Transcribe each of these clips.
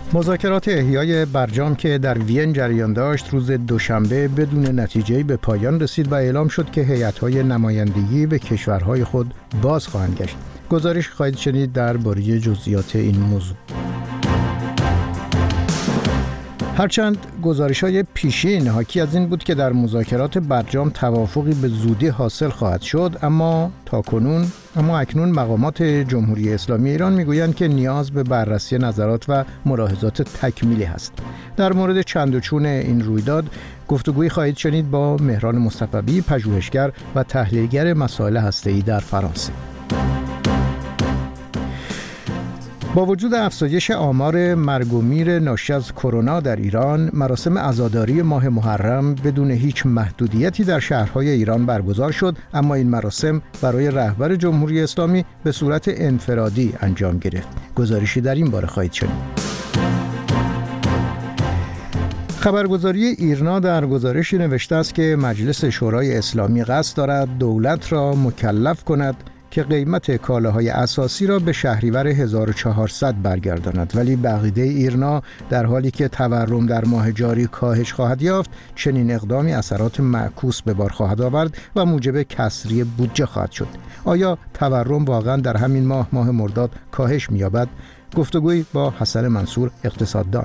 مذاکرات احیای برجام که در وین جریان داشت روز دوشنبه بدون نتیجه‌ای به پایان رسید و اعلام شد که هیئت‌های نمایندگی به کشورهای خود باز خواهند گشت. گزارش خواهید شنید درباره جزئیات این موضوع. هرچند گزارش‌های پیشین حاکی از این بود که در مذاکرات برجام توافقی به زودی حاصل خواهد شد، اما اکنون مقامات جمهوری اسلامی ایران میگویند که نیاز به بررسی نظرات و ملاحظات تکمیلی هست. در مورد چند و چون این رویداد گفتگویی خواهید شنید با مهران مصطفی، پژوهشگر و تحلیلگر مسائل هسته‌ای در فرانسه. با وجود افزایش آمار مرگ و میر ناشی از کرونا در ایران، مراسم عزاداری ماه محرم بدون هیچ محدودیتی در شهرهای ایران برگزار شد، اما این مراسم برای رهبر جمهوری اسلامی به صورت انفرادی انجام گرفت. گزارشی در این باره خواهید شنید. خبرگزاری ایرنا در گزارشی نوشته است که مجلس شورای اسلامی قصد دارد دولت را مکلف کند که قیمت کالاهای اساسی را به شهریور 1400 برگرداند، ولی به عقیده ایرنا در حالی که تورم در ماه جاری کاهش خواهد یافت، چنین اقدامی اثرات معکوس به بار خواهد آورد و موجب کسری بودجه خواهد شد. آیا تورم واقعا در همین ماه مرداد کاهش می‌یابد؟ گفتگویی با حسن منصور، اقتصاددان.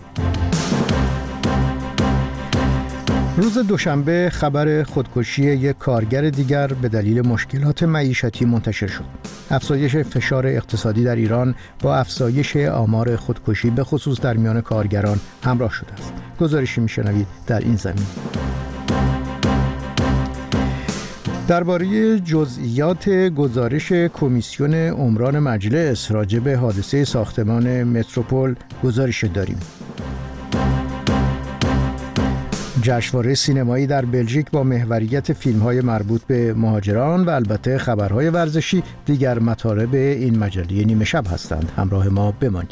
روز دوشنبه خبر خودکشی یک کارگر دیگر به دلیل مشکلات معیشتی منتشر شد. افزایش فشار اقتصادی در ایران با افزایش آمار خودکشی به خصوص در میان کارگران همراه شده است. گزارشی میشنوید در این زمین. درباره جزئیات گزارش کمیسیون عمران مجلس راجع به حادثه ساختمان متروپول گزارش داریم. جشنواره سینمایی در بلژیک با محوریت فیلم‌های مربوط به مهاجران و البته خبرهای ورزشی دیگر مطالب این مجله نیمه شب هستند. همراه ما بمانید.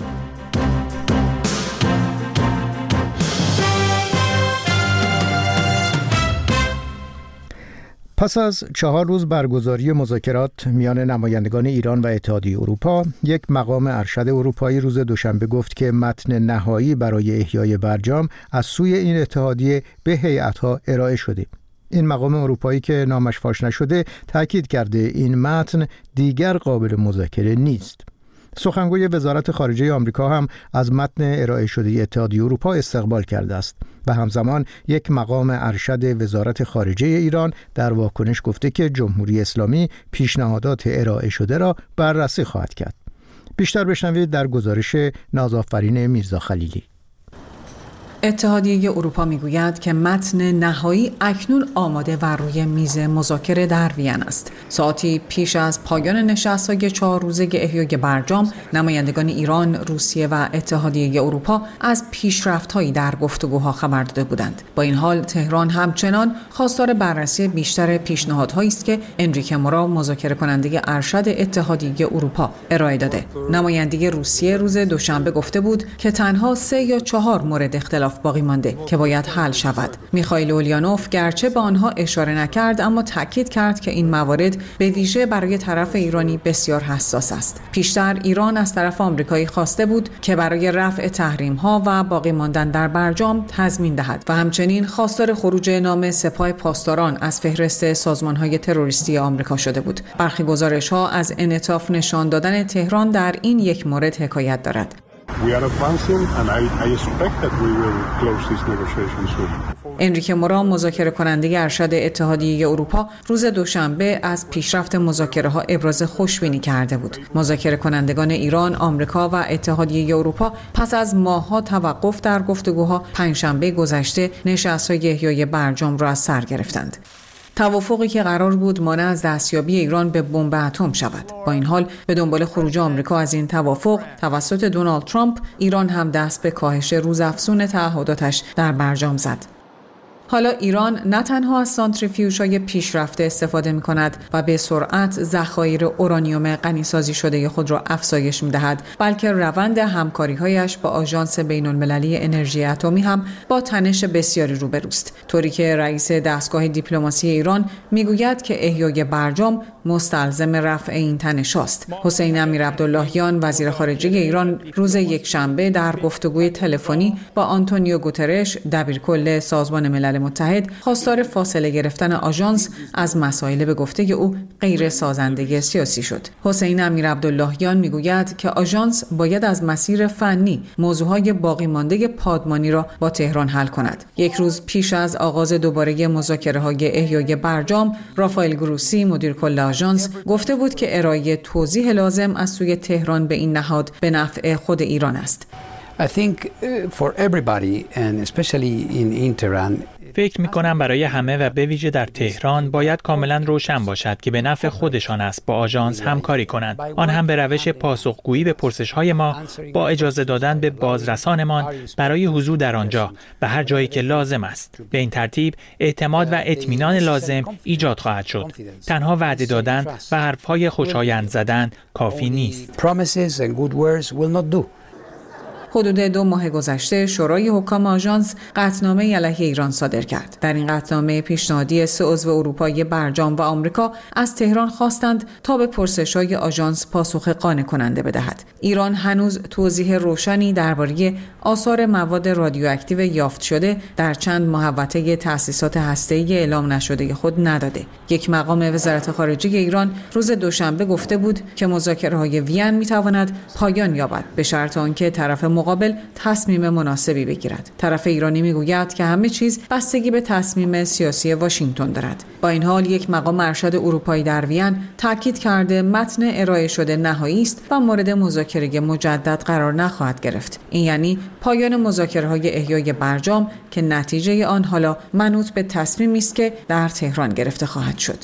پس از 4 روز برگزاری مذاکرات میان نمایندگان ایران و اتحادیه اروپا، یک مقام ارشد اروپایی روز دوشنبه گفت که متن نهایی برای احیای برجام از سوی این اتحادیه به هیئت‌ها ارائه شده. این مقام اروپایی که نامش فاش نشده تاکید کرده این متن دیگر قابل مذاکره نیست. سخنگوی وزارت خارجه آمریکا هم از متن ارائه شده اتحادیه اروپا استقبال کرده است و همزمان یک مقام ارشد وزارت خارجه ایران در واکنش گفته که جمهوری اسلامی پیشنهادات ارائه شده را بررسی خواهد کرد. بیشتر بشنوید در گزارش نازآفرین میرزا خلیلی. اتحادیه اروپا میگوید که متن نهایی اکنون آماده و روی میز مذاکره در وین است. ساعتی پیش از پایان نشست‌های 4 روزه احیای برجام، نمایندگان ایران، روسیه و اتحادیه اروپا از پیشرفت‌هایی در گفتگوها خبر داده بودند. با این حال تهران همچنان خواستار بررسی بیشتر پیشنهادهایی است که انریکه مورا، مذاکره کننده ارشد اتحادیه اروپا، ارائه داده. نماینده روسیه روز دوشنبه گفته بود که تنها 3 یا 4 مورد اختلاف باقی مانده که باید حل شود. میخائیل اولیانوف گرچه به آنها اشاره نکرد، اما تاکید کرد که این موارد به ویژه برای طرف ایرانی بسیار حساس است. پیشتر ایران از طرف آمریکایی خواسته بود که برای رفع تحریم‌ها و باقی ماندن در برجام تضمین دهد و همچنین خواستار خروج نام سپاه پاسداران از فهرست سازمان‌های تروریستی آمریکا شده بود. برخی گزارش‌ها از انعطاف نشان دادن تهران در این یک مورد حکایت دارد. انریکه مورا، مذاکره کننده ارشد اتحادیه اروپا، روز دوشنبه از پیشرفت مذاکره‌ها ابراز خوشبینی کرده بود. مذاکره کنندگان ایران، آمریکا و اتحادیه اروپا پس از ماه‌ها توقف در گفتگوها، پنجشنبه گذشته نشست‌های احیای برجام را از سر گرفتند. توافقی که قرار بود مانع از دستیابی ایران به بمب اتم شود. با این حال به دنبال خروج آمریکا از این توافق توسط دونالد ترامپ، ایران هم دست به کاهش روزافزون تعهداتش در برجام زد. حالا ایران نه تنها از سانتریفیوژهای پیشرفته استفاده می‌کند و به سرعت ذخایر اورانیوم غنی‌سازی شده خود را افزایش می‌دهد، بلکه روند همکاری‌هایش با آژانس بین‌المللی انرژی اتمی هم با تنش بسیاری روبروست، طوری که رئیس دستگاه دیپلماسی ایران میگوید که احیای برجام مستلزم رفع این تنش است. حسین امیرعبداللهیان وزیر خارجه ایران روز یکشنبه در گفتگوی تلفنی با آنتونیو گوترش دبیرکل سازمان ملل متحد خواستار فاصله گرفتن آژانس از مسائل به گفته او غیر سازنده سیاسی شد. حسین امیرعبداللهیان میگوید که آژانس باید از مسیر فنی موضوعهای باقی مانده پادمانی را با تهران حل کند. یک روز پیش از آغاز دوباره مذاکره‌های احیای برجام، رافائل گروسی مدیر کل آژانس گفته بود که ارائه توضیح لازم از سوی تهران به این نهاد به نفع خود ایران است. I think for everybody and especially in Tehran فکر می‌کنم برای همه و به ویژه در تهران باید کاملا روشن باشد که به نفع خودشان است با آژانس همکاری کنند، آن هم به روش پاسخگویی به پرسش‌های ما با اجازه دادن به بازرسانمان برای حضور در آنجا و هر جایی که لازم است. به این ترتیب اعتماد و اطمینان لازم ایجاد خواهد شد. تنها وعده دادن و حرف‌های خوشایند زدن کافی نیست. حدود 2 ماه گذشته شورای حکام آژانس قطعنامه علیه ایران صادر کرد. در این قطعنامه پیشنهادی 3 عضو اروپایی برجام و آمریکا از تهران خواستند تا به پرسش‌های آژانس پاسخ قانع کننده بدهد. ایران هنوز توضیح روشنی درباره آثار مواد رادیواکتیو یافت شده در چند محوطه تأسیسات هسته‌ای اعلام نشده خود نداده. یک مقام وزارت خارجه ایران روز دوشنبه گفته بود که مذاکره‌های وین می‌تواند پایان یابد به شرط آنکه طرف مقابل تصمیم مناسبی بگیرد. طرف ایرانی میگوید که همه چیز بستگی به تصمیم سیاسی واشنگتن دارد. با این حال یک مقام ارشد اروپایی در وین تاکید کرده متن ارائه شده نهایی است و مورد مذاکره مجدد قرار نخواهد گرفت. این یعنی پایان مذاکره‌های احیای برجام که نتیجه آن حالا منوط به تصمیمی است که در تهران گرفته خواهد شد.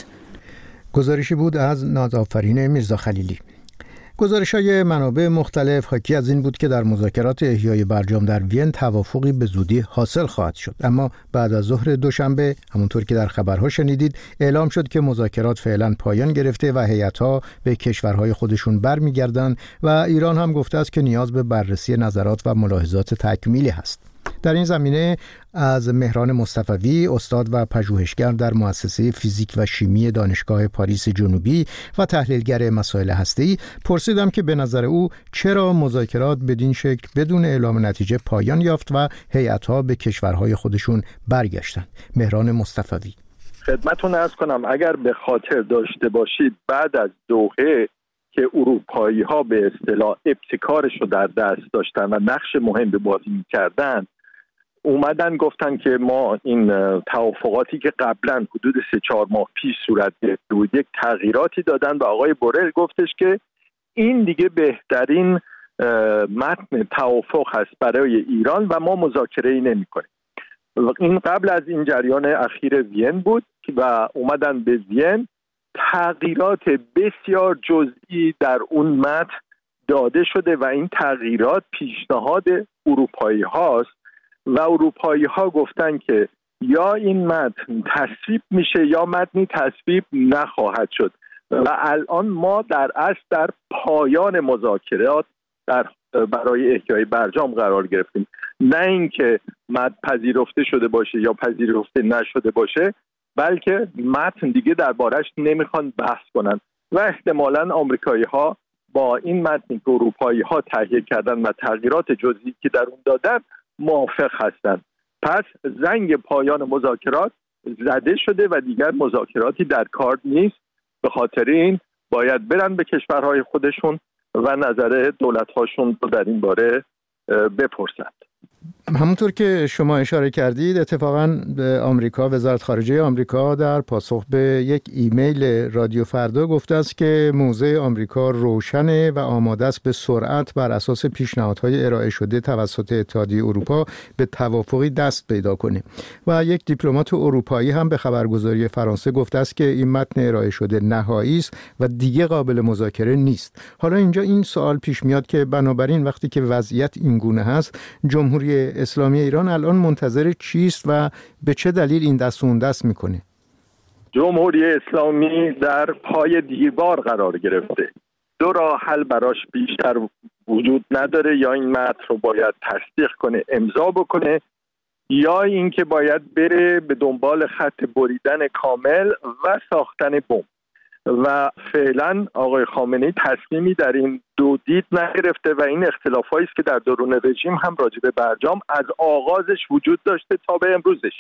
گزارشی بود از نازآفرین میرزا خلیلی. گزارش‌های منابع مختلف حاکی از این بود که در مذاکرات احیای برجام در وین توافقی به زودی حاصل خواهد شد، اما بعد از ظهر دوشنبه همونطور که در خبرها شنیدید اعلام شد که مذاکرات فعلا پایان گرفته و هیئت‌ها به کشورهای خودشون برمیگردند و ایران هم گفته است که نیاز به بررسی نظرات و ملاحظات تکمیلی هست. در این زمینه از مهران مصطفوی، استاد و پژوهشگر در مؤسسه فیزیک و شیمی دانشگاه پاریس جنوبی و تحلیلگر مسائل هسته‌ای پرسیدم که به نظر او چرا مذاکرات بدین شکل بدون اعلام نتیجه پایان یافت و هیئت‌ها به کشورهای خودشون برگشتند. مهران مصطفوی: خدمتتون عرض کنم اگر به خاطر داشته باشید بعد از دوحه که اروپایی‌ها به اصطلاح ابتکارش رو در دست داشتن و نقش مهمی بازی می‌کردن، اومدن گفتن که ما این توافقاتی که قبلا حدود 3-4 ماه پیش صورت گرفته بود یک تغییراتی دادن و آقای بورل گفتش که این دیگه بهترین متن توافق هست برای ایران و ما مذاکره‌ای نمی‌کنیم. این قبل از این جریان اخیر وین بود و اومدن به وین تغییرات بسیار جزئی در اون متن داده شده و این تغییرات پیشنهاد اروپایی هاست و اروپایی ها گفتن که یا این متن تصویب میشه یا متنی تصویب نخواهد شد و الان ما در اصل در پایان مذاکرات برای احیای برجام قرار گرفتیم، نه اینکه متن پذیرفته شده باشه یا پذیرفته نشده باشه، بلکه متن دیگه دربارش نمیخوان بحث کنن و احتمالاً آمریکایی ها با این متنی که اروپایی ها تهیه کردن و تغییرات جزئی که در اون دادن موافق هستن. پس زنگ پایان مذاکرات زده شده و دیگر مذاکراتی در کار نیست. به خاطر این باید برن به کشورهای خودشون و نظر دولت‌هاشون رو در این باره بپرسند. همونطور که شما اشاره کردید اتفاقاً آمریکا، وزارت خارجه آمریکا در پاسخ به یک ایمیل رادیو فردا گفته است که موضع آمریکا روشنه و آماده است به سرعت بر اساس پیشنهادهای ارائه شده توسط اتحادیه اروپا به توافقی دست پیدا کنه و یک دیپلمات اروپایی هم به خبرگزاری فرانسه گفته است که این متن ارائه شده نهایی است و دیگه قابل مذاکره نیست. حالا اینجا این سوال پیش میاد که بنابراین وقتی که وضعیت این گونه هست، جمهوری جمهوری اسلامی ایران الان منتظر چیست و به چه دلیل این دست و اون دست میکنه؟ جمهوری اسلامی در پای دیوار قرار گرفته. دو راه حل براش بیشتر وجود نداره، یا این متن رو باید تصدیق کنه، امضا بکنه، یا اینکه باید بره به دنبال خط بریدن کامل و ساختن بمب. و فعلا آقای خامنه‌ای تصمیمی در این دو دید نگرفته و این اختلافایی است که در درون رژیم هم راجع به برجام از آغازش وجود داشته تا به امروزش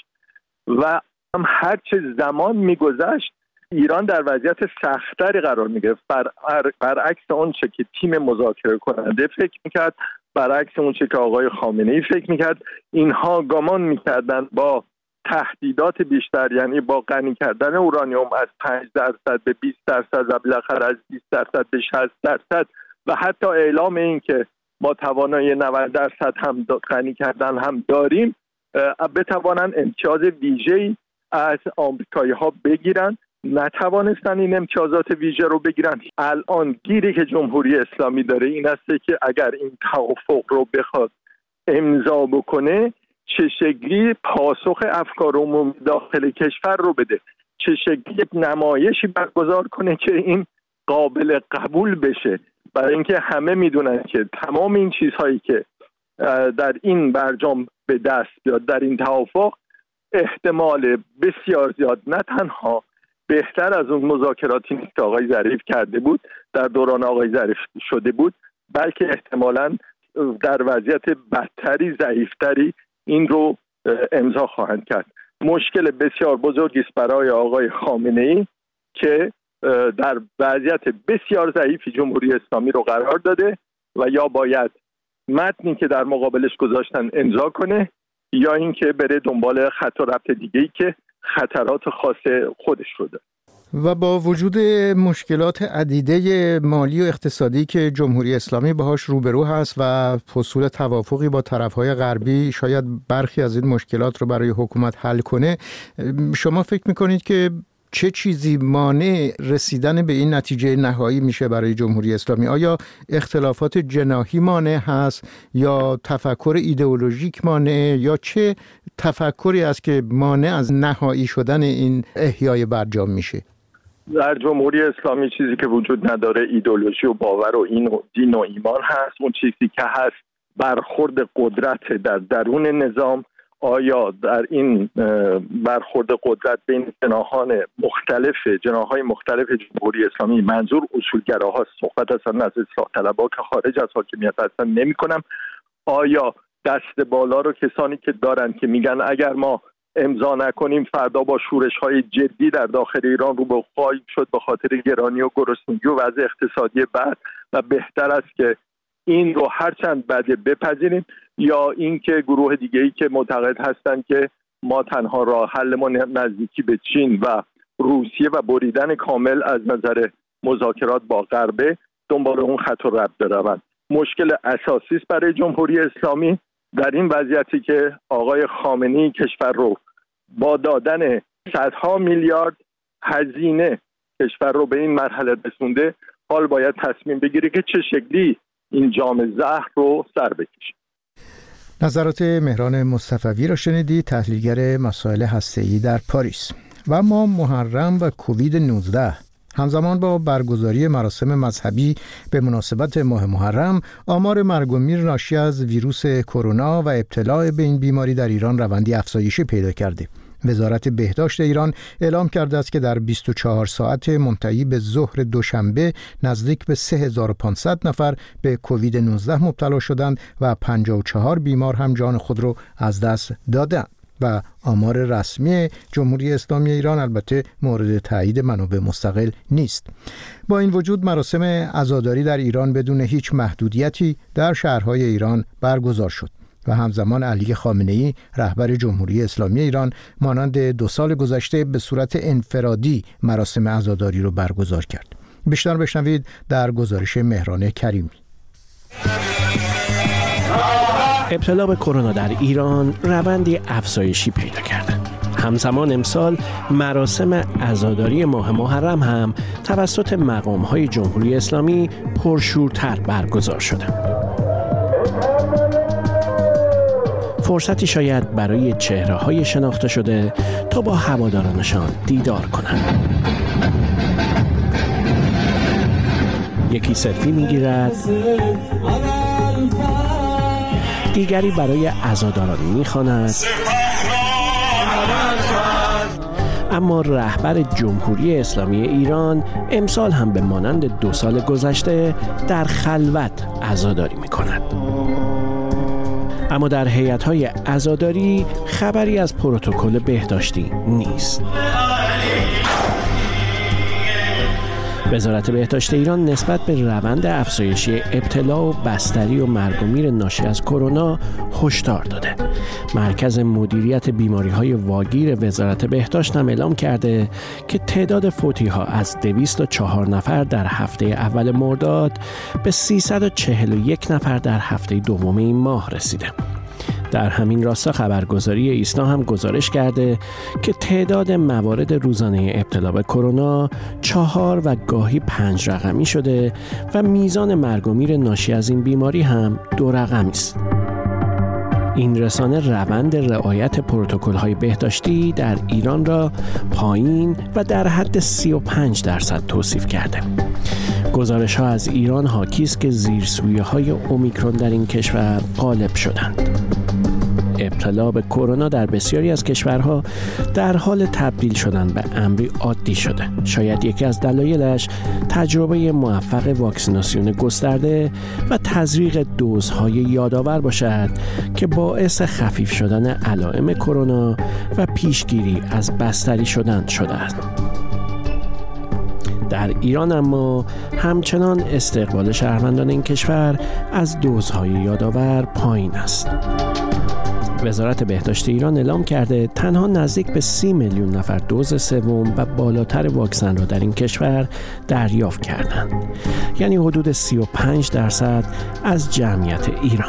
و هم هر چه زمان میگذشت ایران در وضعیت سختری قرار میگرفت، برعکس اون چه که تیم مذاکره کننده فکر میکرد، برعکس اون چه که آقای خامنه‌ای فکر میکرد. اینها گمان میکردن با تهدیدات بیشتر، یعنی با غنی کردن اورانیوم از 5% به 20% و بالاخره از 20% به 60% و حتی اعلام این که ما توانایی 90% هم غنی کردن هم داریم، بتوانن امتیاز ویژه‌ای از آمریکایی‌ها بگیرن. نتوانستن این امتیازات ویژه رو بگیرن. الان گیری که جمهوری اسلامی داره این است که اگر این توافق رو بخواد امضا بکنه، چه شکلی پاسخ افکار عمومی داخل کشور رو بده، چه شکلی نمایشی برگزار کنه که این قابل قبول بشه، برای اینکه همه میدونن که تمام این چیزهایی که در این برجام به دست بیاد، در این توافق، احتمال بسیار زیاد نه تنها بهتر از اون مذاکراتی نیست که آقای ظریف کرده بود، در دوران آقای ظریف شده بود، بلکه احتمالاً در وضعیت بدتری، ضعیفتری این رو امضا خواهند کرد. مشکل بسیار بزرگی است برای آقای خامنه‌ای که در وضعیت بسیار ضعیفی جمهوری اسلامی رو قرار داده و یا باید متنی که در مقابلش گذاشتن امضا کنه یا اینکه بره دنبال خط و ربط دیگه‌ای که خطرات خاص خودش رو داره. و با وجود مشکلات عدیده مالی و اقتصادی که جمهوری اسلامی باهاش روبرو هست و حصول توافقی با طرف‌های غربی شاید برخی از این مشکلات رو برای حکومت حل کنه، شما فکر می‌کنید که چه چیزی مانع رسیدن به این نتیجه نهایی میشه برای جمهوری اسلامی؟ آیا اختلافات جناحی مانع هست یا تفکر ایدئولوژیک مانع، یا چه تفکری است که مانع از نهایی شدن این احیای برجام میشه؟ در جمهوری اسلامی چیزی که وجود نداره ایدئولوژی و باور و دین و ایمان هست. اون چیزی که هست برخورد قدرت در درون نظام. آیا در این برخورد قدرت بین جناح‌های مختلف جمهوری اسلامی، منظور اصولگراهاست، صحبت اصلا از اصلاح طلبها که خارج از حاکمیت هستن نمی کنم، آیا دست بالا رو کسانی که دارن که میگن اگر ما امضا نکنیم فردا با شورش‌های جدی در داخل ایران رو به خواهیم شد به خاطر گرانی و گرسنگی و وضع اقتصادی بد و بهتر است که این رو هرچند بده بپذیریم، یا اینکه گروه دیگه‌ای که معتقد هستند که ما تنها راه حل ما نزدیکی به چین و روسیه و بریدن کامل از نظر مذاکرات با غرب دنبال اون خط و ربط بروند. مشکل اساسی است برای جمهوری اسلامی در این وضعیتی که آقای خامنه‌ای کشور رو با دادن صدها میلیارد هزینه کشور رو به این مرحله رسونده، حال باید تصمیم بگیره که چه شکلی این جام زهر رو سر بکشه. نظرات مهران مصطفوی را شنیدید، تحلیلگر مسائل هسته‌ای در پاریس. و اما محرم و کووید 19 همزمان با برگزاری مراسم مذهبی به مناسبت ماه محرم، آمار مرگ و میر ناشی از ویروس کرونا و ابتلا به این بیماری در ایران روندی افزایشی پیدا کرده. وزارت بهداشت ایران اعلام کرده است که در 24 ساعت منتهی به ظهر دوشنبه نزدیک به 3500 نفر به کووید 19 مبتلا شدند و 54 بیمار هم جان خود را از دست دادند. و آمار رسمی جمهوری اسلامی ایران البته مورد تایید منابع مستقل نیست. با این وجود مراسم عزاداری در ایران بدون هیچ محدودیتی در شهرهای ایران برگزار شد و همزمان علی خامنه‌ای رهبر جمهوری اسلامی ایران مانند 2 سال گذشته به صورت انفرادی مراسم عزاداری را برگزار کرد. بیشتر بشنوید در گزارش مهران کریمی. ابتلا به کرونا در ایران روندی افزایشی پیدا کرده. همزمان امسال مراسم عزاداری ماه محرم هم توسط مقام‌های جمهوری اسلامی پرشورتر برگزار شده. فرصتی شاید برای چهره‌های شناخته شده تا با هوادارانشان دیدار کنند. یکی سلفی میگیرد، دیگری برای عزاداران میخواند، اما رهبر جمهوری اسلامی ایران امسال هم به مانند 2 سال گذشته در خلوت عزاداری میکند. اما در هیئت‌های عزاداری خبری از پروتکل بهداشتی نیست. وزارت بهداشت ایران نسبت به روند افزایشی ابتلا و بستری و مرگ و میر ناشی از کرونا هشدار داده. مرکز مدیریت بیماری‌های واگیر وزارت بهداشت هم اعلام کرده که تعداد فوتی‌ها از 204 نفر در هفته اول مرداد به 341 نفر در هفته دوم این ماه رسیده. در همین راستا خبرگزاری ایسنا هم گزارش کرده که تعداد موارد روزانه ابتلا به کرونا 4 و گاهی 5 رقمی شده و میزان مرگ و میر ناشی از این بیماری هم 2 رقمی است. این رسانه روند رعایت پروتکل‌های بهداشتی در ایران را پایین و در حد 35% توصیف کرده. گزارش‌ها از ایران حاکی است که زیرسویه‌های اومیکرون در این کشور غالب شدند. ابتلا به کرونا در بسیاری از کشورها در حال تبدیل شدن به امری عادی شده. شاید یکی از دلایلش تجربه موفق واکسیناسیون گسترده و تزریق دوزهای یادآور باشد که باعث خفیف شدن علائم کرونا و پیشگیری از بستری شدن شده است. در ایران اما همچنان استقبال شهروندان این کشور از دوزهای یادآور پایین است. وزارت بهداشت ایران اعلام کرده تنها نزدیک به 30 میلیون نفر دوز سوم و بالاتر واکسن را در این کشور دریافت کردند. یعنی حدود 35% از جمعیت ایران.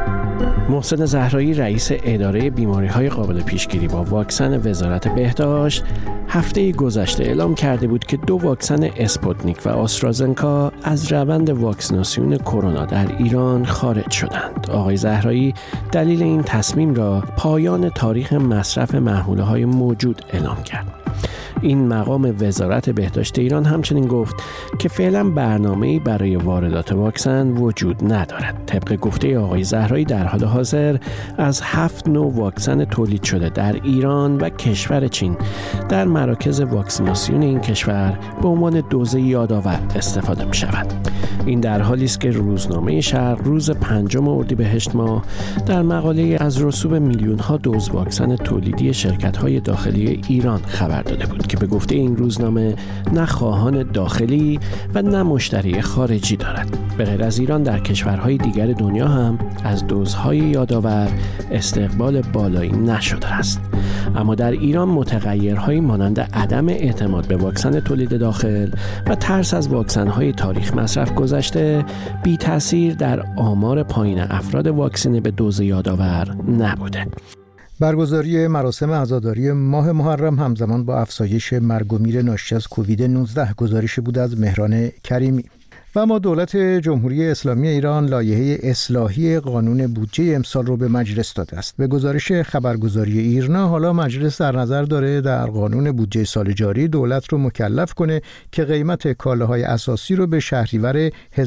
محسن زهرایی رئیس اداره بیماری‌های قابل پیشگیری با واکسن وزارت بهداشت هفته گذشته اعلام کرده بود که 2 واکسن اسپوتنیک و آسترازنکا از روند واکسیناسیون کرونا در ایران خارج شدند. آقای زهرایی دلیل این تصمیم را پایان تاریخ مصرف محموله‌های موجود اعلام کرد. این مقام وزارت بهداشت ایران همچنین گفت که فعلا برنامه‌ای برای واردات واکسن وجود ندارد. طبق گفته آقای زهرایی در حال حاضر از 7 نوع واکسن تولید شده در ایران و کشور چین در مراکز واکسیناسیون این کشور به عنوان دوز یادآور استفاده می شود. این در حالی است که روزنامه شرق روز 5 اردیبهشت ماه در مقاله از رسوب میلیون‌ها دوز واکسن تولیدی شرکت‌های داخلی ایران خبر داده بود که به گفته این روزنامه نه خواهان داخلی و نه مشتری خارجی دارد. به غیر از ایران در کشورهای دیگر دنیا هم از دوزهای یادآور استقبال بالایی نشده است. اما در ایران متغیرهایی مانند عدم اعتماد به واکسن تولید داخل و ترس از واکسن‌های تاریخ مصرف گذشته بی تأثیر در آمار پایین افراد واکسینه به دوز یادآور نبوده. برگزاری مراسم عزاداری ماه محرم همزمان با افزایش مرگ و میر ناشی از کووید 19 گزارش بود از مهران کریمی. و اما دولت جمهوری اسلامی ایران لایحه اصلاحی قانون بودجه امسال رو به مجلس داده است. به گزارش خبرگزاری ایرنا حالا مجلس در نظر داره در قانون بودجه سال جاری دولت رو مکلف کنه که قیمت کالاهای اساسی رو به شهریور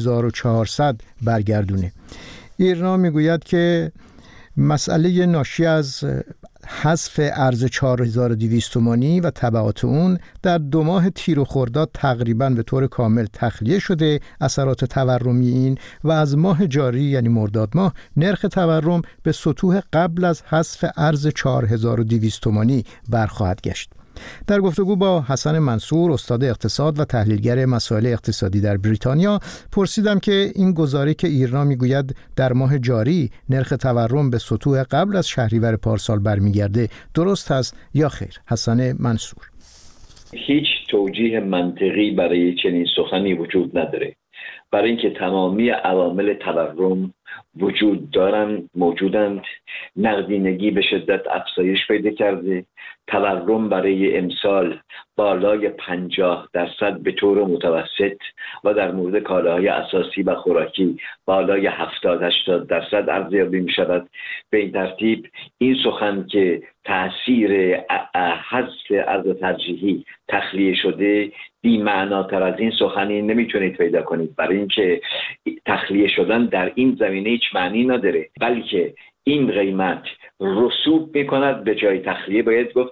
1400 برگردونه. ایرنا میگوید که مسئله ناشی از حذف ارز 4200 تومانی و تبعات اون در 2 ماه تیر و خرداد تقریباً به طور کامل تخلیه شده. اثرات تورمی این و از ماه جاری یعنی مرداد ماه نرخ تورم به سطوح قبل از حذف ارز 4200 تومانی برخواهد گشت. در گفتگو با حسن منصور استاد اقتصاد و تحلیلگر مسائل اقتصادی در بریتانیا پرسیدم که این گزاره که ایرنا میگوید در ماه جاری نرخ تورم به سطوح قبل از شهریور پارسال برمیگرده درست است یا خیر. حسن منصور: هیچ توجیه منطقی برای چنین سخنی وجود نداره، برای اینکه تمامی عوامل تورم وجود دارند، موجودند. نقدینگی به شدت افزایش پیدا کرده. تورم برای امسال بالای 50% به طور متوسط و در مورد کالاهای اساسی و خوراکی بالای 70-80% ارزیابی می شود. به این ترتیب این سخن که تأثیر حذف ارز ترجیحی تخلیه شده بی‌معناتر از این سخنی نمیتونید پیدا کنید، برای اینکه تخلیه شدن در این زمینه هیچ معنی نداره، بلکه این قیمت رسوب میکند، به جای تخلیه باید گفت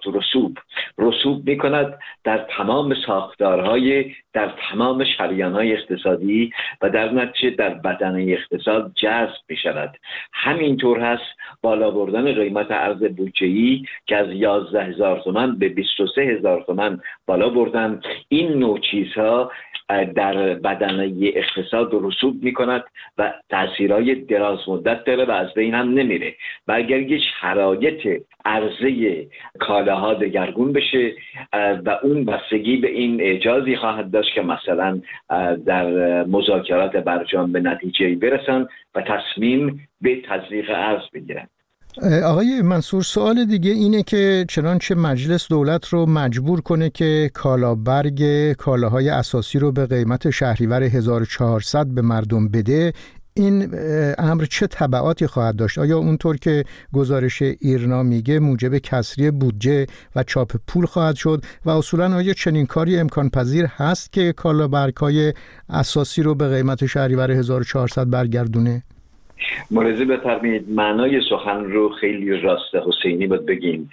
رسوب میکند در تمام ساختارهای، در تمام شریانهای اقتصادی و در نتیجه در بدنه اقتصاد جذب میشود. همینطور هست بالا بردن قیمت ارز بودجه‌ای که از 11,000 تومان به 23,000 تومان بالا بردن. این نوع چیزها در بدنه اقتصاد رسوب میکند و تأثیرهای دراز مدت داره و از بین هم نمیره. و اگر یک شرایط عرضه کالاها دگرگون بشه و اون بستگی به این اجازی خواهد داشت که مثلا در مذاکرات برجام به نتیجه برسن و تصمیم به تضییق ارز بگیرن. آقای منصور، سوال دیگه اینه که چنانچه مجلس دولت رو مجبور کنه که کالابرگ کالاهای اساسی رو به قیمت شهریور 1400 به مردم بده، این امر چه تبعاتی خواهد داشت؟ آیا اونطور که گزارش ایرنا میگه موجب کسری بودجه و چاپ پول خواهد شد و اصولا آیا چنین کاری امکان پذیر هست که کالابرگ‌های اساسی رو به قیمت شهریور 1400 برگردونه؟ ملاحظه بفرمایید، معنای سخن رو خیلی راست حسینی باید بگیم.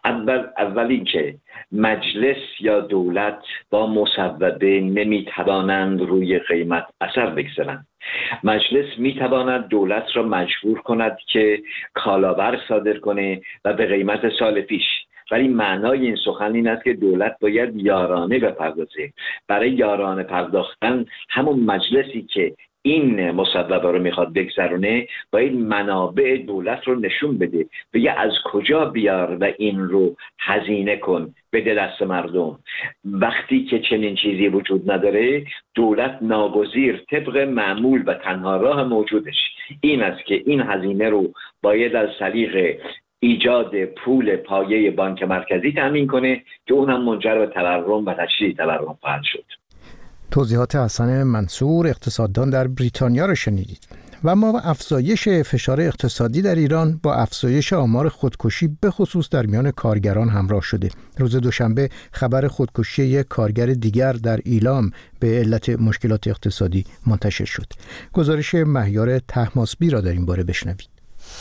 اول اینکه مجلس یا دولت با مصوبه نمیتوانند روی قیمت اثر بگذارند. مجلس میتواند دولت را مجبور کند که کالابر صادر کنه و به قیمت سال پیش، ولی معنای این سخن این است که دولت باید یارانه بپردازه. برای یارانه پرداختن همون مجلسی که این مصوبه رو میخواد بگذرونه باید منابع دولت رو نشون بده، بگه از کجا بیار و این رو هزینه کن بده دست مردم. وقتی که چنین چیزی وجود نداره، دولت ناگزیر طبق معمول و تنها راه موجودش این است که این هزینه رو باید از طریق ایجاد پول پایه بانک مرکزی تامین کنه که اون هم منجر به تورم و تشدید تورم خواهد شد. توضیحات حسن منصور، اقتصاددان در بریتانیا را شنیدید. و ما افزایش فشار اقتصادی در ایران با افزایش آمار خودکشی به خصوص در میان کارگران همراه شده. روز دوشنبه خبر خودکشی یک کارگر دیگر در ایلام به علت مشکلات اقتصادی منتشر شد. گزارش مهیار طهماسبی را در این باره بشنوید.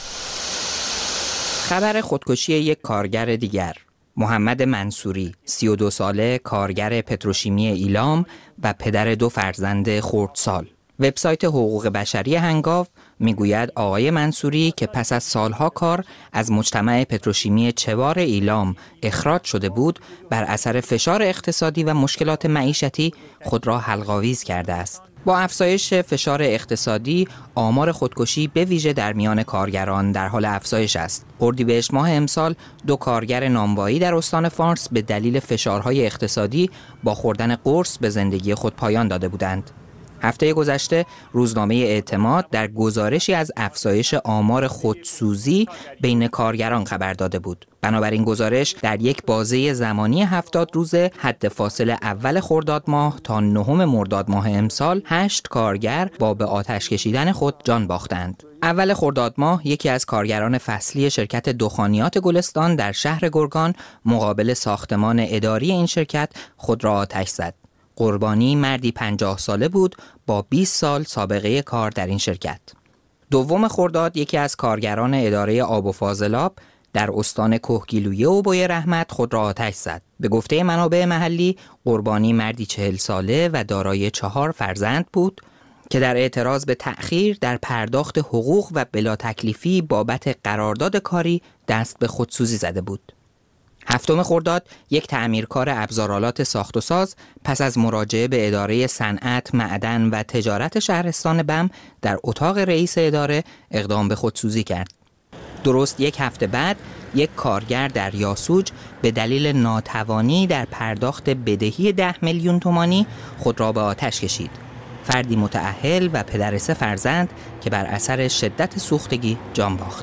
خبر خودکشی یک کارگر دیگر، محمد منصوری، 32 ساله، کارگر پتروشیمی ایلام و پدر 2 فرزند خردسال. وبسایت حقوق بشری هنگاو میگوید آقای منصوری که پس از سالها کار از مجتمع پتروشیمی چوار ایلام اخراج شده بود، بر اثر فشار اقتصادی و مشکلات معیشتی خود را حلق‌آویز کرده است. با افزایش فشار اقتصادی، آمار خودکشی به ویژه در میان کارگران در حال افزایش است. اردیبهشت ماه امسال 2 کارگر نانوایی در استان فارس به دلیل فشارهای اقتصادی با خوردن قرص به زندگی خود پایان داده بودند. هفته گذشته روزنامه اعتماد در گزارشی از افزایش آمار خودسوزی بین کارگران خبر داده بود. بنابراین گزارش در یک بازه زمانی 70 روزه حد فاصل اول خرداد ماه تا 9 مرداد ماه امسال 8 کارگر با به آتش کشیدن خود جان باختند. اول خرداد ماه یکی از کارگران فصلی شرکت دخانیات گلستان در شهر گرگان مقابل ساختمان اداری این شرکت خود را آتش زد. قربانی مردی 50 ساله بود با 20 سال سابقه کار در این شرکت. دوم خرداد یکی از کارگران اداره آب و فاضلاب در استان کهگیلویه و بوی رحمت خود را آتش زد. به گفته منابع محلی قربانی مردی 40 ساله و دارای 4 فرزند بود که در اعتراض به تأخیر در پرداخت حقوق و بلا تکلیفی بابت قرارداد کاری دست به خودسوزی زده بود. هفتم خرداد یک تعمیرکار ابزارآلات ساخت و ساز پس از مراجعه به اداره صنعت، معدن و تجارت شهرستان بم در اتاق رئیس اداره اقدام به خودسوزی کرد. درست یک هفته بعد یک کارگر در یاسوج به دلیل ناتوانی در پرداخت بدهی 10 میلیون تومانی خود را به آتش کشید. فردی متأهل و پدر 3 فرزند که بر اثر شدت سوختگی جان باخت.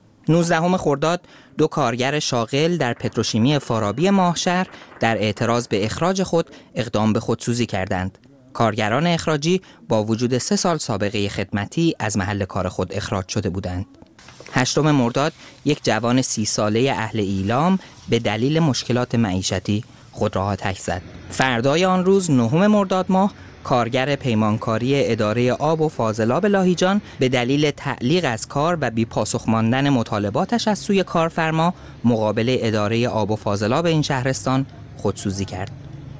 19 خرداد 2 کارگر شاغل در پتروشیمی فارابی ماهشهر در اعتراض به اخراج خود اقدام به خودسوزی کردند. کارگران اخراجی با وجود 3 سال سابقه خدمتی از محل کار خود اخراج شده بودند. 8 مرداد 1 جوان 30 ساله اهل ایلام به دلیل مشکلات معیشتی خود را آتش زد. فردای آن روز 9 مرداد ماه کارگر پیمانکاری اداره آب و فاضلاب لاهیجان به دلیل تعلیق از کار و بی پاسخ ماندن مطالباتش از سوی کارفرما مقابل اداره آب و فاضلاب این شهرستان خودسوزی کرد.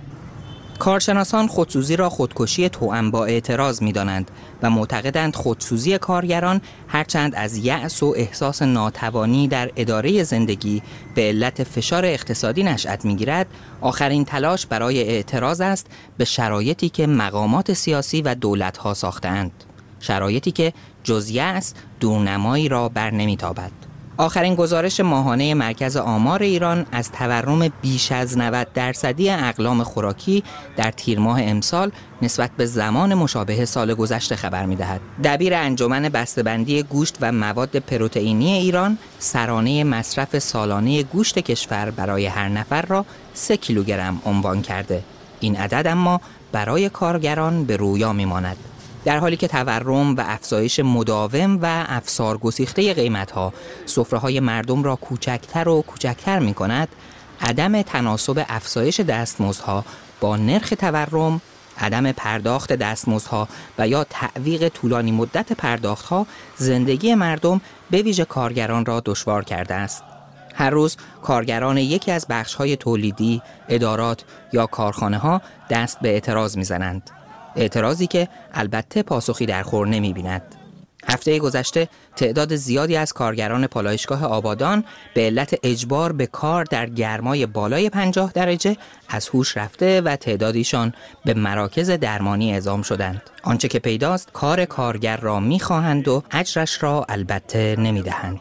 کارشناسان خودسوزی را خودکشی توأم با اعتراض می‌دانند و معتقدند خودسوزی کارگران هرچند از یأس و احساس ناتوانی در اداره زندگی به علت فشار اقتصادی نشأت می‌گیرد، آخرین تلاش برای اعتراض است به شرایطی که مقامات سیاسی و دولت‌ها ساخته‌اند، شرایطی که جز یأس دورنمایی را بر نمی‌تابد. آخرین گزارش ماهانه مرکز آمار ایران از تورم بیش از 90% اقلام خوراکی در تیر ماه امسال نسبت به زمان مشابه سال گذشته خبر می‌دهد. دبیر انجمن بسته‌بندی گوشت و مواد پروتئینی ایران سرانه مصرف سالانه گوشت کشور برای هر نفر را 3 کیلوگرم عنوان کرده. این عدد اما برای کارگران به رویا می‌ماند. در حالی که تورم و افزایش مداوم و افسار گسیخته قیمت‌ها سفره‌های مردم را کوچکتر و کوچکتر می‌کند، عدم تناسب افزایش دستمزدها با نرخ تورم، عدم پرداخت دستمزدها و یا تعویق طولانی مدت پرداخت‌ها زندگی مردم به ویژه کارگران را دشوار کرده است. هر روز کارگران یکی از بخش‌های تولیدی، ادارات یا کارخانه‌ها دست به اعتراض می‌زنند. اعتراضی که البته پاسخی در خور نمی‌بیند. هفته گذشته تعداد زیادی از کارگران پالایشگاه آبادان به علت اجبار به کار در گرمای بالای 50 درجه از هوش رفته و تعدادیشان به مراکز درمانی اعزام شدند. آنچه که پیداست کار کارگر را می‌خواهند و اجرش را البته نمی‌دهند.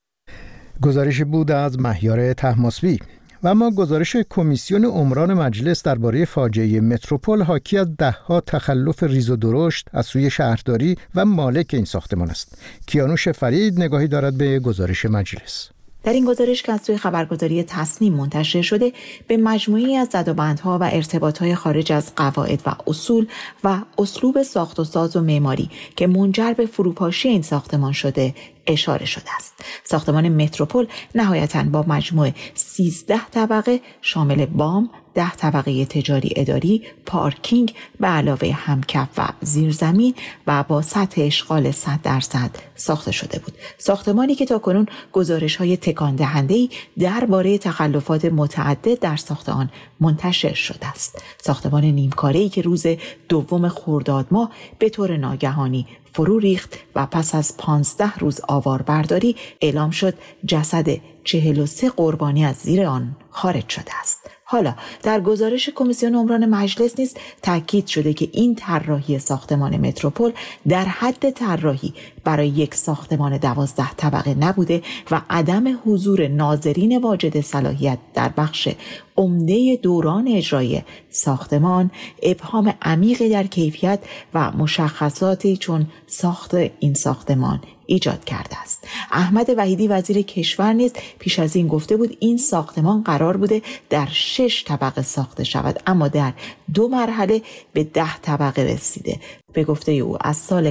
گزارشی بود از مهیار طهماسبی. و اما گزارش کمیسیون عمران مجلس درباره فاجعه متروپول حاکی از ده‌ها تخلف ریز و درشت از سوی شهرداری و مالک این ساختمان است. کیانوش فرید نگاهی دارد به گزارش مجلس. در این گزارش که از سوی خبرگزاری تصنیم منتشر شده به مجموعه‌ای از زدوبندها و ارتباطات خارج از قواعد و اصول و اسلوب ساخت و ساز و معماری که منجر به فروپاشی این ساختمان شده اشاره شده است. ساختمان متروپول نهایتاً با مجموع 13 طبقه شامل بام، 10 طبقه تجاری اداری، پارکینگ به علاوه همکف و زیرزمین و با سطح اشغال 100% ساخته شده بود. ساختمانی که تاکنون گزارش‌های تکان دهنده‌ای درباره تخلفات متعدد در ساخت آن منتشر شده است. ساختمان نیمکاره‌ای که روز 2 خرداد ماه به طور ناگهانی فرو ریخت و پس از 15 روز آواربرداری اعلام شد جسد 43 قربانی از زیر آن خارج شده است. حالا در گزارش کمیسیون عمران مجلس نیز تاکید شده که این طراحی ساختمان متروپول در حد طراحی برای یک ساختمان 12 طبقه نبوده و عدم حضور ناظرین واجد صلاحیت در بخش عمده دوران اجرایی ساختمان ابهام عمیقی در کیفیت و مشخصاتی چون ساخت این ساختمان ایجاد کرده است. احمد وحیدی وزیر کشور نیز پیش از این گفته بود این ساختمان قرار بوده در 6 طبقه ساخته شود اما در 2 مرحله به 10 طبقه رسیده. به گفته او از سال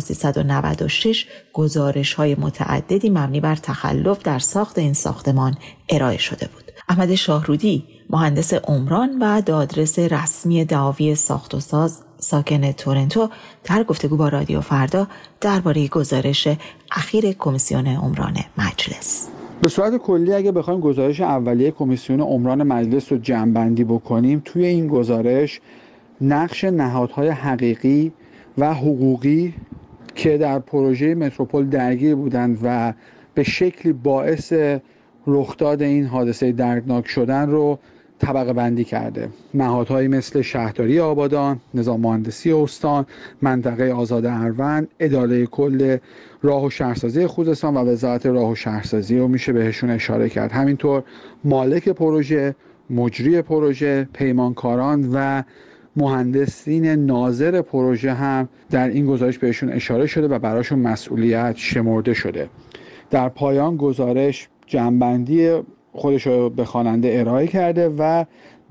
1396 گزارش‌های متعددی مبنی بر تخلف در ساخت این ساختمان ارائه شده بود. احمد شاهرودی مهندس عمران و دادرس رسمی دعاوی ساخت و ساز ساکن تورنتو در گفتگو با رادیو فردا درباره گزارش اخیر کمیسیون عمران مجلس. به صورت کلی اگه بخوایم گزارش اولیه کمیسیون عمران مجلس رو جمع‌بندی بکنیم، توی این گزارش نقش نهادهای حقیقی و حقوقی که در پروژه متروپول درگیر بودند و به شکلی باعث رخداد این حادثه دردناک شدن رو طبقه بندی کرده. نهادهایی مثل شهرداری آبادان، نظام مهندسی استان، منطقه آزاد اروند، اداره کل راه و شهرسازی خوزستان و وزارت راه و شهرسازی رو میشه بهشون اشاره کرد. همینطور مالک پروژه، مجری پروژه، پیمانکاران و مهندسین ناظر پروژه هم در این گزارش بهشون اشاره شده و براشون مسئولیت شمرده شده. در پایان گزارش جمع‌بندی خودش رو به خواننده ارائه کرده و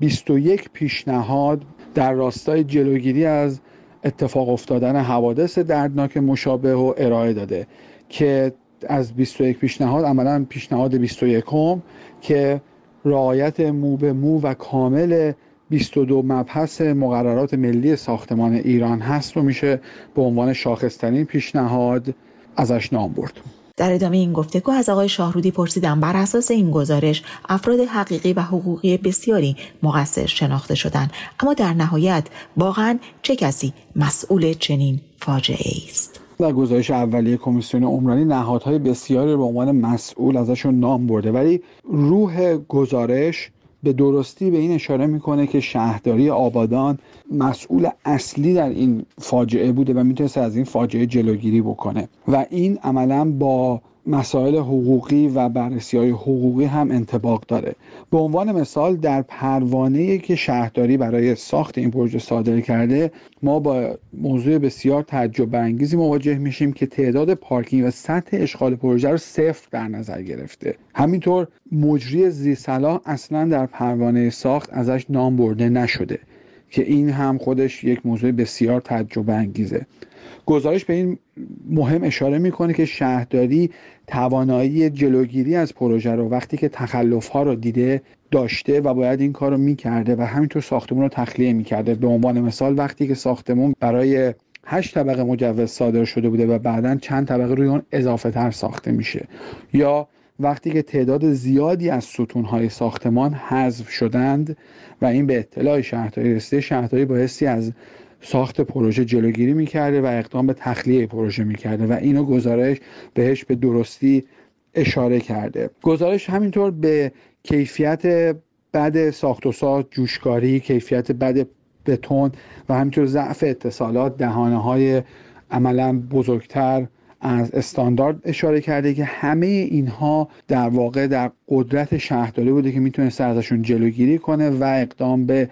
21 پیشنهاد در راستای جلوگیری از اتفاق افتادن حوادث دردناک مشابه رو ارائه داده که از 21 پیشنهاد عملاً پیشنهاد 21 که رعایت مو به مو و کامل 22 مبحث مقررات ملی ساختمان ایران هست رو میشه به عنوان شاخص‌ترین پیشنهاد ازش نام برد. در ادامه این گفتگو از آقای شاهرودی پرسیدم بر اساس این گزارش افراد حقیقی و حقوقی بسیاری مقصر شناخته شدند، اما در نهایت واقعا چه کسی مسئول چنین فاجعه است؟ در گزارش اولیه کمیسیون عمرانی نهادهای بسیاری به عنوان مسئول ازشون نام برده، ولی روح گزارش به درستی به این اشاره میکنه که شهرداری آبادان مسئول اصلی در این فاجعه بوده و میتونست از این فاجعه جلوگیری بکنه و این عملاً با مسائل حقوقی و بررسی‌های حقوقی هم انطباق داره. به عنوان مثال در پروانه‌ای که شهرداری برای ساخت این پروژه صادر کرده ما با موضوع بسیار تعجب برانگیزی مواجه میشیم که تعداد پارکینگ و سطح اشغال پروژه رو 0 در نظر گرفته. همینطور مجری زیرصلاح اصلا در پروانه ساخت ازش نام برده نشده که این هم خودش یک موضوع بسیار تعجب انگیزه. گزارش به این مهم اشاره میکنه که شهرداری توانایی جلوگیری از پروژه رو وقتی که تخلف‌ها رو دیده داشته و باید این کار رو میکرده و همینطور ساختمون رو تخلیه میکرده. به عنوان مثال وقتی که ساختمون برای 8 طبقه مجوز صادر شده بوده و بعداً چند طبقه روی اون اضافه تر ساخته میشه، یا وقتی که تعداد زیادی از ستون‌های ساختمان حذف شدند و این به اطلاع شهرداری رسیده، شهرداری بایستی از ساخت پروژه جلوگیری میکرده و اقدام به تخلیه پروژه میکرده و اینو گزارش بهش به درستی اشاره کرده. گزارش همینطور به کیفیت بد ساخت و ساز، جوشکاری، کیفیت بد بتون و همینطور ضعف اتصالات، دهانه‌های عملاً بزرگتر از استاندارد اشاره کرده که همه اینها در واقع در قدرت شهرداری بوده که میتونست ازشون جلوگیری کنه و اقدام به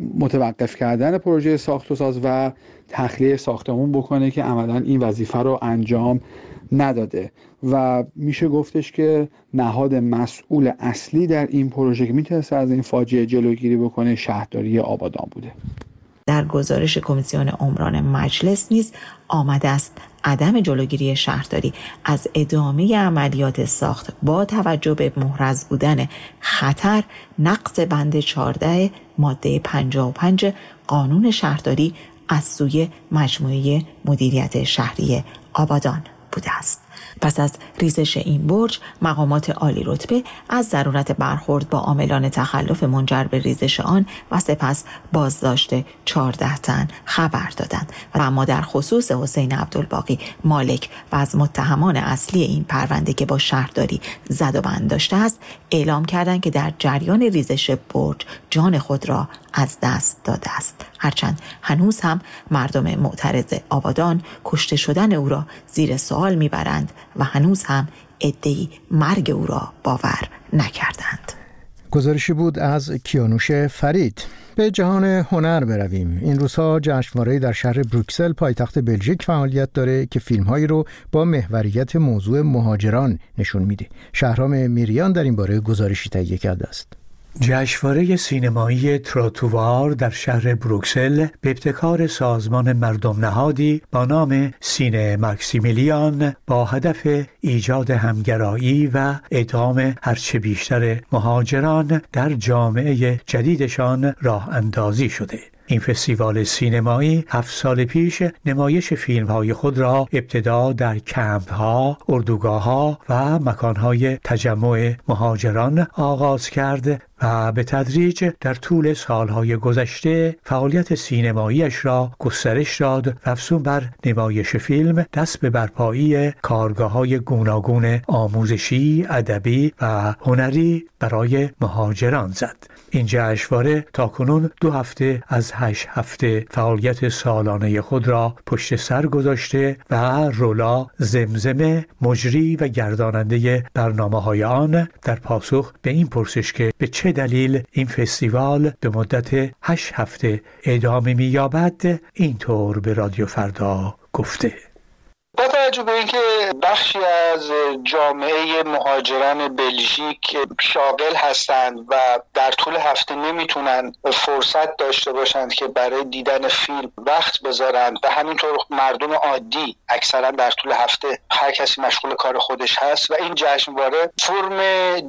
متوقف کردن پروژه ساخت و ساز و تخلیه ساختمون بکنه که عملاً این وظیفه رو انجام نداده و میشه گفتش که نهاد مسئول اصلی در این پروژه که میتونست از این فاجعه جلوگیری بکنه شهرداری آبادان بوده. در گزارش کمیسیون عمران مجلس نیز آمده است عدم جلوگیری شهرداری از ادامه عملیات ساخت با توجه به محرز بودن خطر نقض بند 14 ماده 55 قانون شهرداری از سوی مجموعه مدیریت شهری آبادان بوده است. پس از ریزش این برج مقامات عالی رتبه از ضرورت برخورد با عاملان تخلف منجر به ریزش آن و سپس بازداشت 14 تن خبر دادند و اما در خصوص حسین عبدالباقی مالک و از متهمان اصلی این پرونده که با شهرداری زد و بند داشته است اعلام کردند که در جریان ریزش برج جان خود را از دست داده است، هرچند هنوز هم مردم معترض آبادان کشته شدن او را زیر سوال میبرند و هنوز هم عده‌ای مرگ او را باور نکردند. گزارشی بود از کیانوش فرید. به جهان هنر برویم. این روزها جشنواره‌ای در شهر بروکسل پایتخت بلژیک فعالیت داره که فیلم‌هایی رو با محوریت موضوع مهاجران نشون میده. شهرام میریان در این باره گزارشی تهیه کرده است. جشنواره سینمایی تروتوار در شهر بروکسل به ابتکار سازمان مردم نهادی با نام سینه ماکسیمیلیان با هدف ایجاد همگرایی و اعدام هرچه بیشتر مهاجران در جامعه جدیدشان راه اندازی شده. این فستیوال سینمایی 7 سال پیش نمایش فیلم‌های خود را ابتدا در کمپ‌ها، اردوگاه‌ها و مکان‌های تجمع مهاجران آغاز کرد و به تدریج در طول سالهای گذشته فعالیت سینماییش را گسترش داد و افزون بر نمایش فیلم دست به برپایی کارگاه‌های گوناگون آموزشی، ادبی و هنری برای مهاجران زد. این جشنواره تاکنون 2 هفته از 8 هفته فعالیت سالانه خود را پشت سر گذاشته و رولا زمزمه مجری و گرداننده برنامه‌های آن در پاسخ به این پرسش که به چه چه دلیل این فستیوال به مدت 8 هفته ادامه می‌یابد اینطور به رادیو فردا گفته: با توجه به اینکه بخشی از جامعه مهاجران بلژیک شاغل هستند و در طول هفته نمیتونن فرصت داشته باشند که برای دیدن فیلم وقت بذارند و همینطور مردم عادی اکثرا در طول هفته هر کسی مشغول کار خودش هست و این جشنواره فرم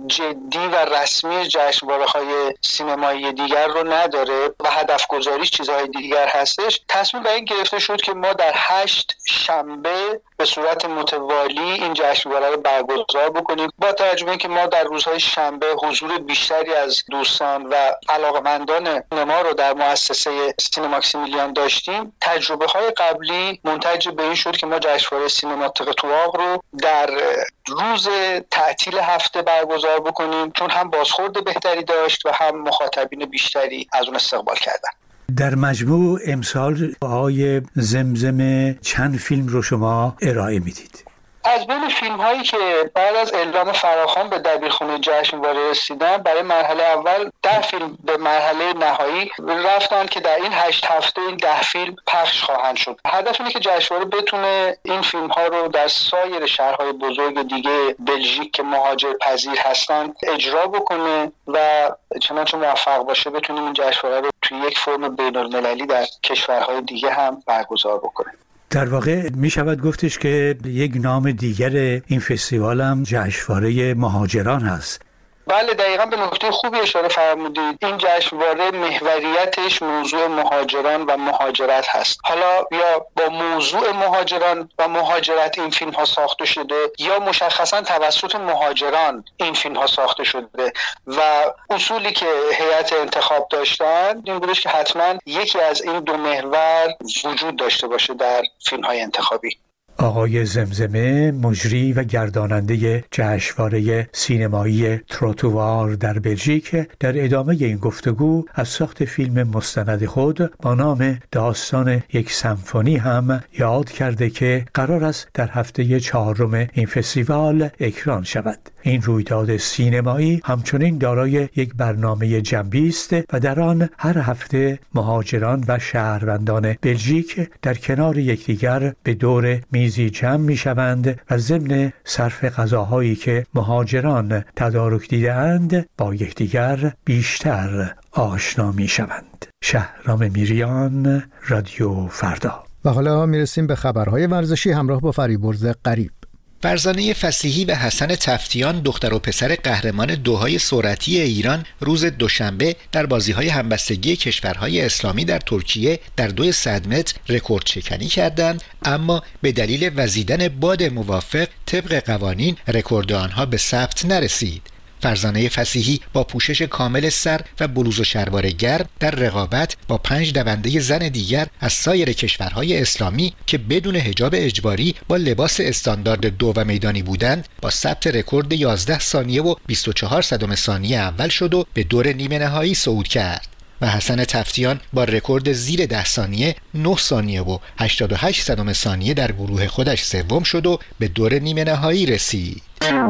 جدی و رسمی جشنواره‌های سینمایی دیگر رو نداره و هدف گذاریش چیزهای دیگر هستش، تصمیم به این گرفته شد که ما در 8 شنبه به صورت متوالی این جشنواره رو برگزار بکنیم. با توجه به اینکه ما در روزهای شنبه حضور بیشتری از دوستان و علاقمندان سینما رو در مؤسسه سینه ماکسیمیلیان داشتیم، تجربه‌های قبلی منتج به این شد که ما جشنواره سینما تروتوار رو در روز تعطیل هفته برگزار بکنیم، چون هم بازخورد بهتری داشت و هم مخاطبین بیشتری از اون استقبال کردن. در مجموع امسال آقای زمزمه چند فیلم رو شما ارائه میدید؟ از بین فیلم هایی که بعد از اعلام فراخوان به دبیرخونه جشنواره رسیدن، برای مرحله اول 10 فیلم به مرحله نهایی رفتن که در این 8 هفته این 10 فیلم پخش خواهند شد. هدف اینه که جشنواره بتونه این فیلم ها رو در سایر شهرهای بزرگ دیگه بلژیک که مهاجر پذیر هستن اجرا بکنه و چنانچه موفق باشه بتونیم این جشنواره رو توی یک فرم بین المللی در کشورهای دیگه هم برگزار بکنه. در واقع می شود گفتش که یک نام دیگر این فستیوال هم جشنواره مهاجران هست. بله، دقیقاً به نکته خوبی اشاره فرمودید. این جشنواره محوریتش موضوع مهاجران و مهاجرت هست. حالا یا با موضوع مهاجران و مهاجرت این فیلم ها ساخته شده یا مشخصاً توسط مهاجران این فیلم ها ساخته شده و اصولی که هیئت انتخاب داشتن این بودش که حتماً یکی از این دو محور وجود داشته باشه در فیلم های انتخابی. آقای زمزمه، مجری و گرداننده جشنواره سینمایی تروتوار در بلژیک، در ادامه این گفتگو از ساخت فیلم مستند خود با نام داستان یک سمفونی هم یاد کرده که قرار است در هفته 4 این فستیوال اکران شود. این رویداد سینمایی همچنین دارای یک برنامه جنبی است و در آن هر هفته مهاجران و شهروندان بلژیک در کنار یکدیگر به دور میزی جمع میشوند و ضمن صرف غذاهایی که مهاجران تدارک دیده‌اند با یکدیگر بیشتر آشنا میشوند. شهرام میریان، رادیو فردا. و حالا میرسیم به خبرهای ورزشی همراه با فریبرز قریب. فرزانه فصیحی و حسن تفتیان، دختر و پسر قهرمان دوهای سرعتی ایران، روز دوشنبه در بازی‌های همبستگی کشورهای اسلامی در ترکیه در 200 متر رکورد شکنی کردند، اما به دلیل وزیدن باد موافق طبق قوانین رکورد آنها به ثبت نرسید. فرزانه فصیحی با پوشش کامل سر و بلوز و شلوار گرم در رقابت با 5 دونده زن دیگر از سایر کشورهای اسلامی که بدون حجاب اجباری با لباس استاندارد 2 و میدانی بودند با ثبت رکورد 11 ثانیه و 24 صدم ثانیه اول شد و به دور نیمه نهایی صعود کرد و حسن تفتیان با رکورد زیر 10 ثانیه 9 ثانیه و 88 صدم ثانیه در گروه خودش سوم شد و به دور نیمه نهایی رسید.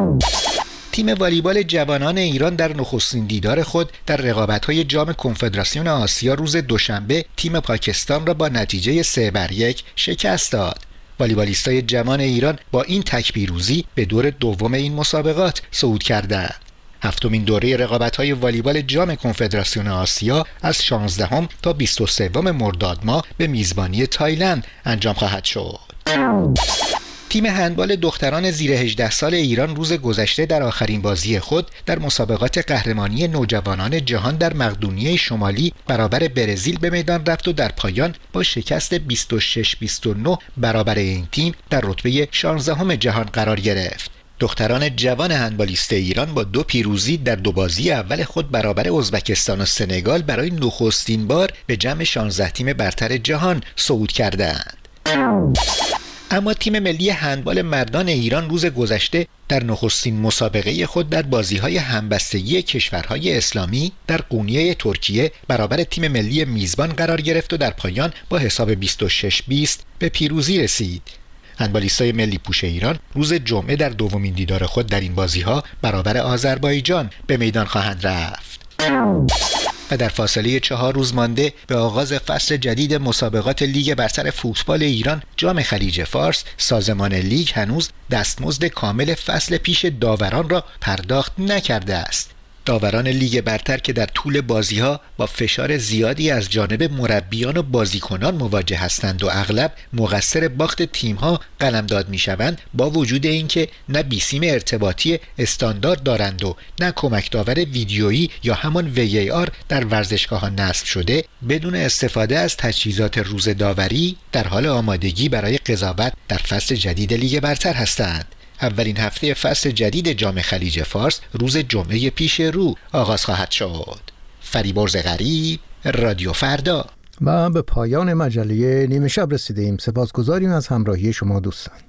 تیم والیبال جوانان ایران در نخستین دیدار خود در رقابت‌های جام کنفدراسیون آسیا روز دوشنبه تیم پاکستان را با نتیجه 3-1 شکست داد. والیبالیستای جوان ایران با این تک پیروزی به دور دوم این مسابقات صعود کردند. هفتمین دوره رقابت‌های والیبال جام کنفدراسیون آسیا از 16 تا 23 مرداد ماه به میزبانی تایلند انجام خواهد شد. تیم هندبال دختران زیر 18 سال ایران روز گذشته در آخرین بازی خود در مسابقات قهرمانی نوجوانان جهان در مقدونیه شمالی برابر برزیل به میدان رفت و در پایان با شکست 26-29 برابر این تیم در رتبه 16 جهان قرار گرفت. دختران جوان هندبالیست ایران با 2 پیروزی در 2 بازی اول خود برابر ازبکستان و سنگال برای نخستین بار به جمع 16 تیم برتر جهان صعود کردند. اما تیم ملی هندبال مردان ایران روز گذشته در نخستین مسابقه خود در بازی‌های همبستگی کشورهای اسلامی در قونیه ترکیه برابر تیم ملی میزبان قرار گرفت و در پایان با حساب 26-20 به پیروزی رسید. هندبالیستای ملی پوش ایران روز جمعه در دومین دیدار خود در این بازی‌ها برابر آذربایجان به میدان خواهند رفت. و در فاصله 4 روز مانده به آغاز فصل جدید مسابقات لیگ برتر فوتبال ایران، جام خلیج فارس، سازمان لیگ هنوز دستمزد کامل فصل پیش داوران را پرداخت نکرده است. داوران لیگ برتر که در طول بازی‌ها با فشار زیادی از جانب مربیان و بازیکنان مواجه هستند و اغلب مقصر باخت تیم‌ها قلمداد می‌شوند، با وجود اینکه نه بیسیم ارتباطی استاندارد دارند و نه کمک داور ویدیویی یا همان VAR در ورزشگاه‌ها نصب شده، بدون استفاده از تجهیزات روز داوری در حال آمادگی برای قضاوت در فصل جدید لیگ برتر هستند. اولین هفته فصل جدید جام خلیج فارس روز جمعه پیش رو آغاز خواهد شد. فریبرز غریب، رادیو فردا. و به پایان مجله نیمه شب رسیدیم. سپاسگزاریم از همراهی شما دوستان.